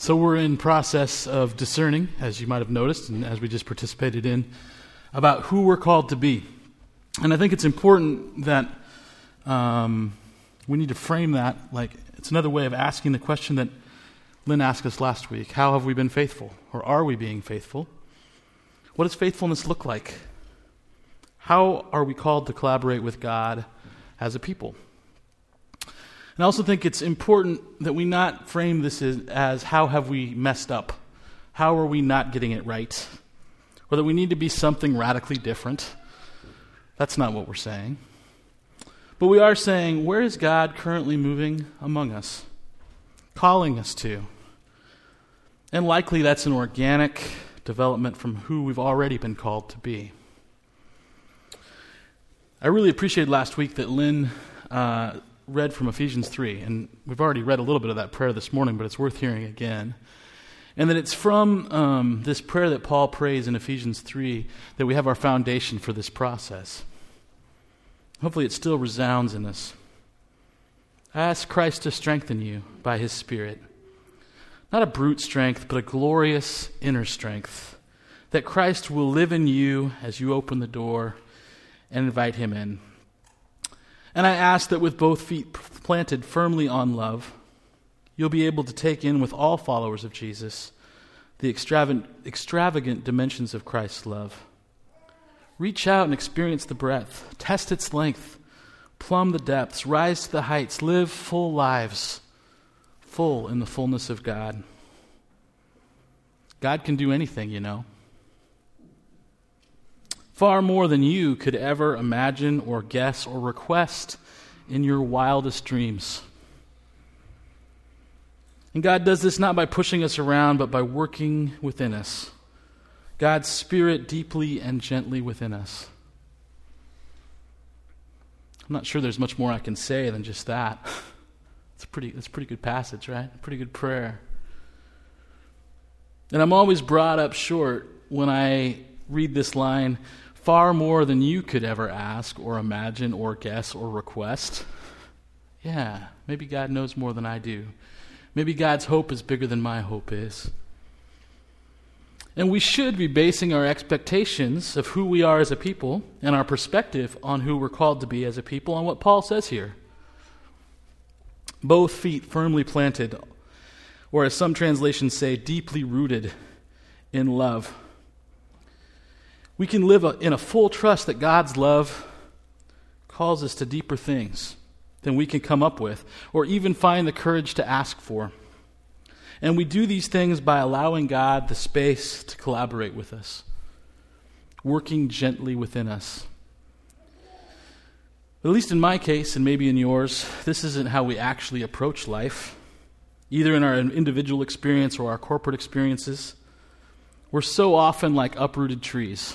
So we're in process of discerning, as you might have noticed, and as we just participated in, about who we're called to be. And I think it's important that we need to frame that like it's another way of asking the question that Lynn asked us last week. How have we been faithful? Or are we being faithful? What does faithfulness look like? How are we called to collaborate with God as a people? And I also think it's important that we not frame this as how have we messed up? How are we not getting it right? Or that we need to be something radically different. That's not what we're saying. But we are saying, where is God currently moving among us? Calling us to? And likely that's an organic development from who we've already been called to be. I really appreciated last week that Lynn read from Ephesians 3, and we've already read a little bit of that prayer this morning, but it's worth hearing again. And that it's from this prayer that Paul prays in Ephesians 3 that we have our foundation for this process. Hopefully it still resounds in us. Ask Christ to strengthen you by His Spirit. Not a brute strength, but a glorious inner strength. That Christ will live in you as you open the door and invite Him in. And I ask that with both feet planted firmly on love, you'll be able to take in with all followers of Jesus the extravagant dimensions of Christ's love. Reach out and experience the breadth, test its length, plumb the depths, rise to the heights, live full lives, full in the fullness of God. God can do anything, you know. Far more than you could ever imagine or guess or request in your wildest dreams. And God does this not by pushing us around, but by working within us. God's Spirit deeply and gently within us. I'm not sure there's much more I can say than just that. It's a pretty good passage, right? A pretty good prayer. And I'm always brought up short when I read this line, far more than you could ever ask or imagine or guess or request. Yeah, maybe God knows more than I do. Maybe God's hope is bigger than my hope is. And we should be basing our expectations of who we are as a people and our perspective on who we're called to be as a people on what Paul says here. Both feet firmly planted, or as some translations say, deeply rooted in love. We can live in a full trust that God's love calls us to deeper things than we can come up with or even find the courage to ask for. And we do these things by allowing God the space to collaborate with us, working gently within us. But at least in my case, and maybe in yours, this isn't how we actually approach life, either in our individual experience or our corporate experiences. We're so often like uprooted trees,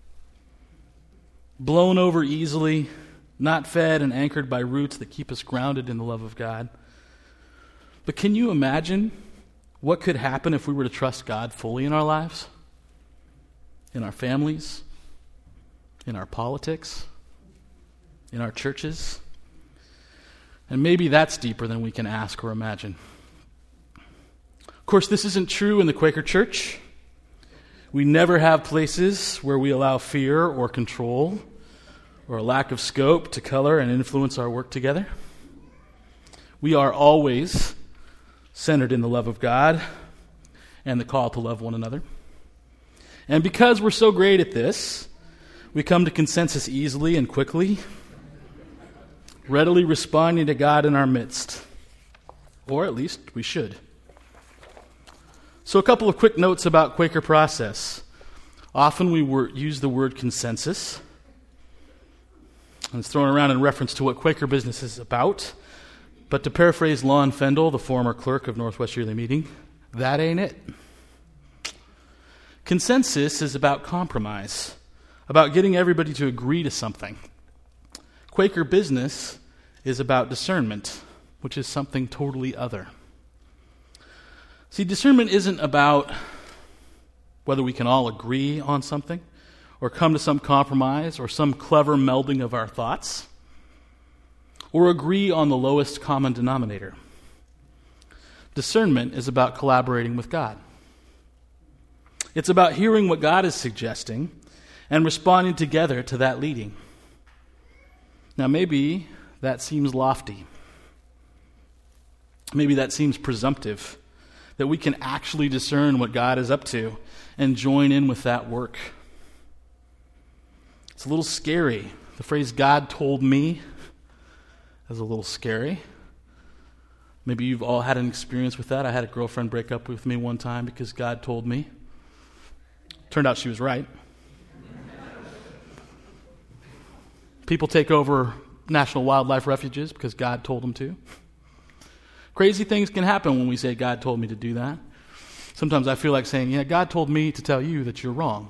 blown over easily, not fed and anchored by roots that keep us grounded in the love of God. But can you imagine what could happen if we were to trust God fully in our lives, in our families, in our politics, in our churches? And maybe that's deeper than we can ask or imagine. Of course, this isn't true in the Quaker Church. We never have places where we allow fear or control or a lack of scope to color and influence our work together. We are always centered in the love of God and the call to love one another. And because we're so great at this, we come to consensus easily and quickly, readily responding to God in our midst. Or at least we should. So a couple of quick notes about Quaker process. Often we use the word consensus. And it's thrown around in reference to what Quaker business is about. But to paraphrase Lon Fendel, the former clerk of Northwest Yearly Meeting, that ain't it. Consensus is about compromise, about getting everybody to agree to something. Quaker business is about discernment, which is something totally other. See, discernment isn't about whether we can all agree on something or come to some compromise or some clever melding of our thoughts or agree on the lowest common denominator. Discernment is about collaborating with God. It's about hearing what God is suggesting and responding together to that leading. Now, maybe that seems lofty. Maybe that seems presumptive, that we can actually discern what God is up to and join in with that work. It's a little scary. The phrase "God told me" is a little scary. Maybe you've all had an experience with that. I had a girlfriend break up with me one time because God told me. Turned out she was right. People take over national wildlife refuges because God told them to. Crazy things can happen when we say, "God told me to do that." Sometimes I feel like saying, "Yeah, God told me to tell you that you're wrong."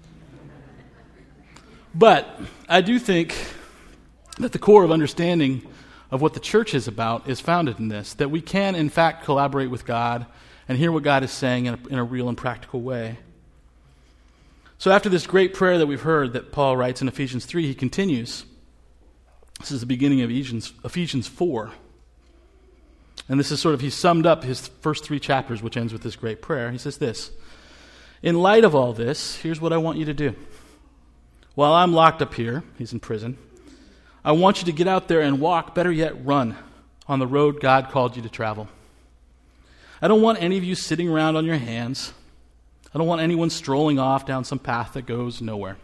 But I do think that the core of understanding of what the church is about is founded in this, that we can, in fact, collaborate with God and hear what God is saying in a real and practical way. So after this great prayer that we've heard that Paul writes in Ephesians 3, he continues. This is the beginning of Ephesians 4. And this is sort of, he summed up his first 3 chapters, which ends with this great prayer. He says this: "In light of all this, here's what I want you to do. While I'm locked up here," he's in prison, "I want you to get out there and walk, better yet, run on the road God called you to travel. I don't want any of you sitting around on your hands. I don't want anyone strolling off down some path that goes nowhere.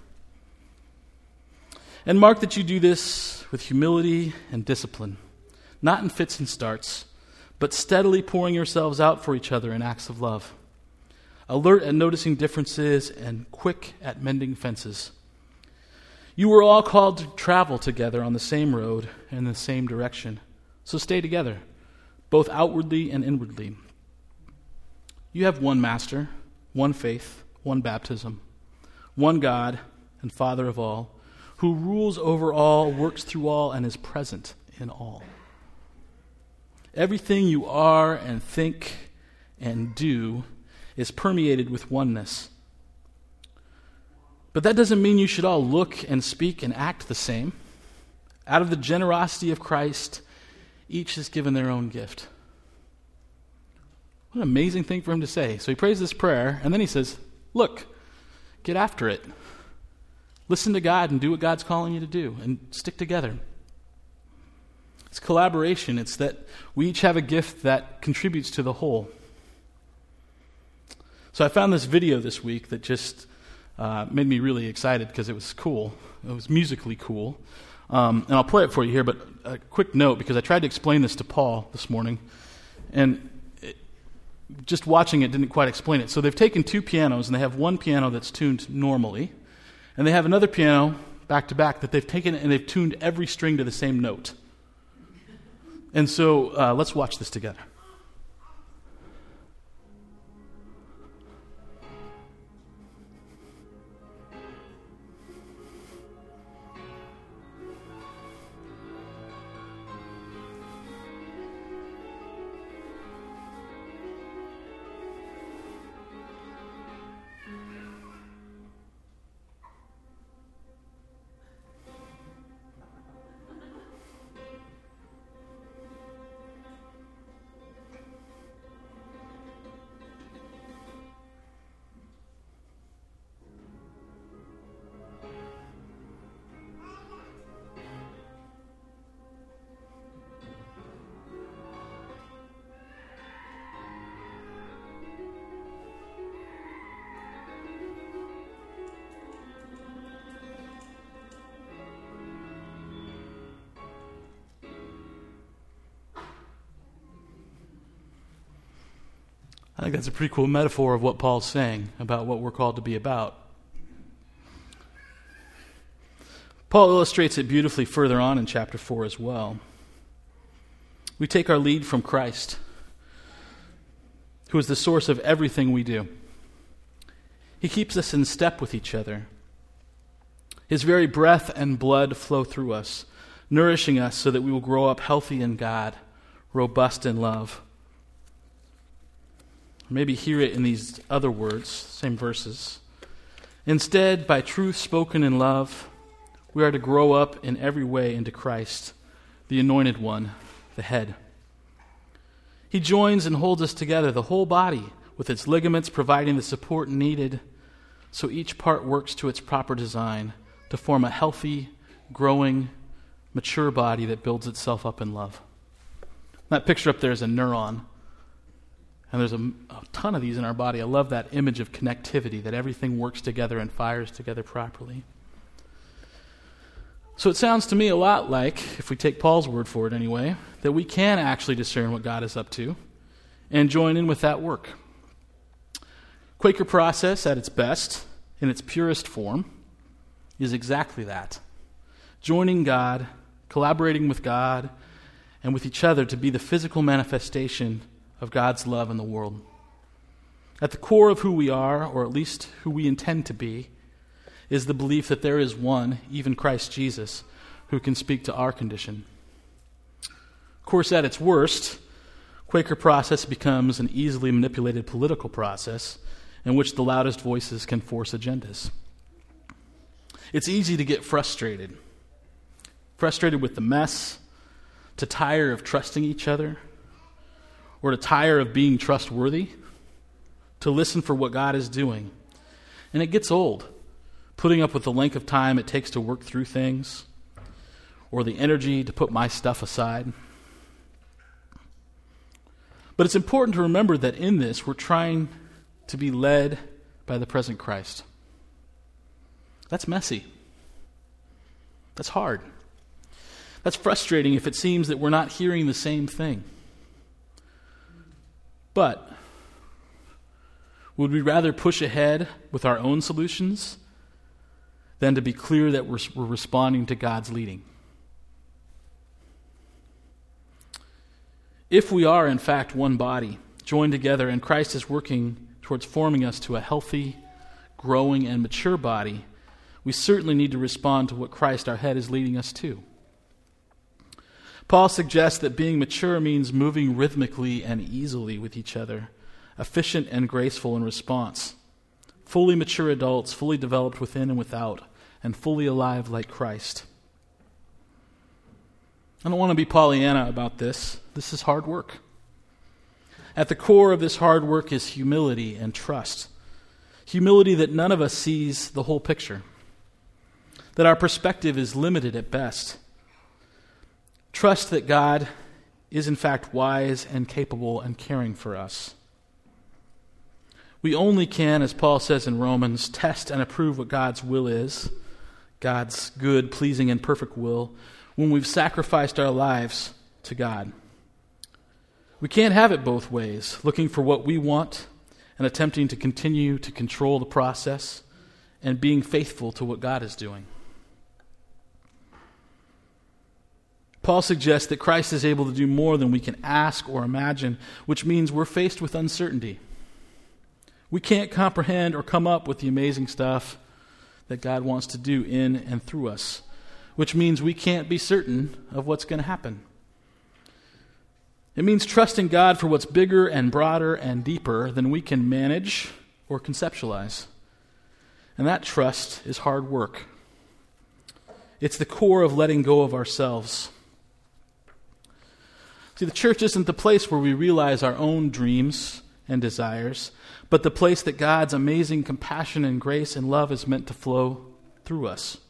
And mark that you do this with humility and discipline, not in fits and starts, but steadily pouring yourselves out for each other in acts of love, alert at noticing differences and quick at mending fences. You were all called to travel together on the same road and in the same direction, so stay together, both outwardly and inwardly. You have one master, one faith, one baptism, one God and Father of all, who rules over all, works through all, and is present in all. Everything you are and think and do is permeated with oneness. But that doesn't mean you should all look and speak and act the same. Out of the generosity of Christ, each is given their own gift." What an amazing thing for him to say. So he prays this prayer, and then he says, look, get after it. Listen to God and do what God's calling you to do, and stick together. It's collaboration. It's that we each have a gift that contributes to the whole. So I found this video this week that just made me really excited because it was cool. It was musically cool. And I'll play it for you here, but a quick note, because I tried to explain this to Paul this morning, and just watching it didn't quite explain it. So they've taken 2 pianos, and they have one piano that's tuned normally, and they have another piano back to back that they've taken and they've tuned every string to the same note. And so let's watch this together. I think that's a pretty cool metaphor of what Paul's saying about what we're called to be about. Paul illustrates it beautifully further on in chapter 4 as well. We take our lead from Christ, who is the source of everything we do. He keeps us in step with each other. His very breath and blood flow through us, nourishing us so that we will grow up healthy in God, robust in love. Maybe hear it in these other words, same verses. Instead, by truth spoken in love, we are to grow up in every way into Christ, the Anointed One, the head. He joins and holds us together, the whole body, with its ligaments providing the support needed so each part works to its proper design to form a healthy, growing, mature body that builds itself up in love. That picture up there is a neuron. And there's a ton of these in our body. I love that image of connectivity, that everything works together and fires together properly. So it sounds to me a lot like, if we take Paul's word for it anyway, that we can actually discern what God is up to and join in with that work. Quaker process at its best, in its purest form, is exactly that. Joining God, collaborating with God, and with each other to be the physical manifestation of God's love in the world. At the core of who we are, or at least who we intend to be, is the belief that there is one, even Christ Jesus, who can speak to our condition. Of course, at its worst, Quaker process becomes an easily manipulated political process in which the loudest voices can force agendas. It's easy to get frustrated with the mess, to tire of trusting each other, or to tire of being trustworthy, to listen for what God is doing. And it gets old, putting up with the length of time it takes to work through things, or the energy to put my stuff aside. But it's important to remember that in this, we're trying to be led by the present Christ. That's messy. That's hard. That's frustrating if it seems that we're not hearing the same thing. But would we rather push ahead with our own solutions than to be clear that we're responding to God's leading? If we are, in fact, one body, joined together, and Christ is working towards forming us to a healthy, growing, and mature body, we certainly need to respond to what Christ, our head, is leading us to. Paul suggests that being mature means moving rhythmically and easily with each other, efficient and graceful in response, fully mature adults, fully developed within and without, and fully alive like Christ. I don't want to be Pollyanna about this. This is hard work. At the core of this hard work is humility and trust. Humility that none of us sees the whole picture, that our perspective is limited at best. Trust that God is in fact wise and capable and caring for us. We only can, as Paul says in Romans, test and approve what God's will is, God's good, pleasing, and perfect will, when we've sacrificed our lives to God. We can't have it both ways, looking for what we want and attempting to continue to control the process and being faithful to what God is doing. Paul suggests that Christ is able to do more than we can ask or imagine, which means we're faced with uncertainty. We can't comprehend or come up with the amazing stuff that God wants to do in and through us, which means we can't be certain of what's going to happen. It means trusting God for what's bigger and broader and deeper than we can manage or conceptualize. And that trust is hard work. It's the core of letting go of ourselves. See, the church isn't the place where we realize our own dreams and desires, but the place that God's amazing compassion and grace and love is meant to flow through us.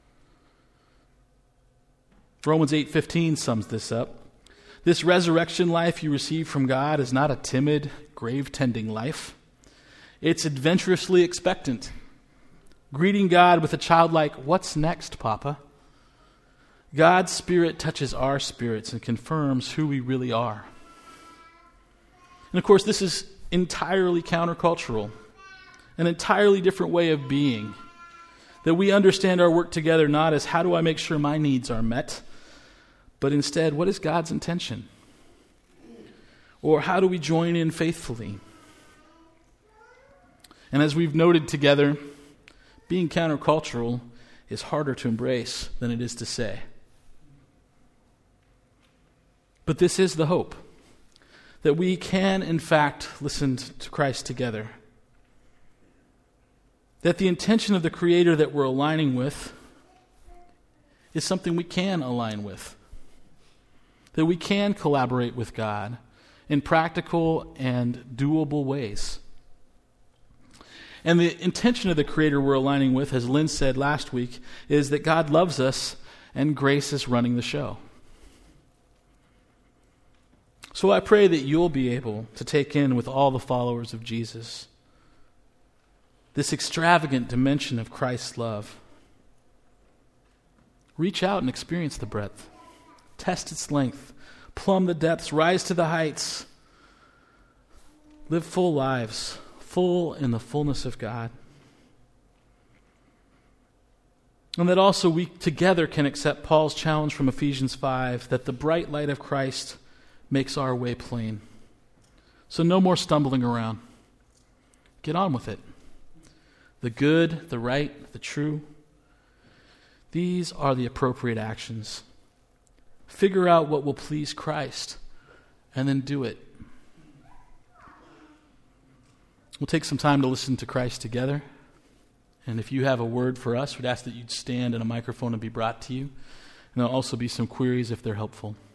Romans 8:15 sums this up. This resurrection life you receive from God is not a timid, grave-tending life. It's adventurously expectant, greeting God with a childlike, "What's next, Papa?" God's Spirit touches our spirits and confirms who we really are. And of course, this is entirely countercultural, an entirely different way of being, that we understand our work together not as how do I make sure my needs are met, but instead, what is God's intention? Or how do we join in faithfully? And as we've noted together, being countercultural is harder to embrace than it is to say. But this is the hope, that we can, in fact, listen to Christ together. That the intention of the Creator that we're aligning with is something we can align with. That we can collaborate with God in practical and doable ways. And the intention of the Creator we're aligning with, as Lynn said last week, is that God loves us and grace is running the show. So I pray that you'll be able to take in with all the followers of Jesus this extravagant dimension of Christ's love. Reach out and experience the breadth. Test its length. Plumb the depths. Rise to the heights. Live full lives, full in the fullness of God. And that also we together can accept Paul's challenge from Ephesians 5, that the bright light of Christ makes our way plain. So no more stumbling around. Get on with it. The good, the right, the true. These are the appropriate actions. Figure out what will please Christ, and then do it. We'll take some time to listen to Christ together. And if you have a word for us, we'd ask that you'd stand and a microphone would be brought to you. And there'll also be some queries if they're helpful.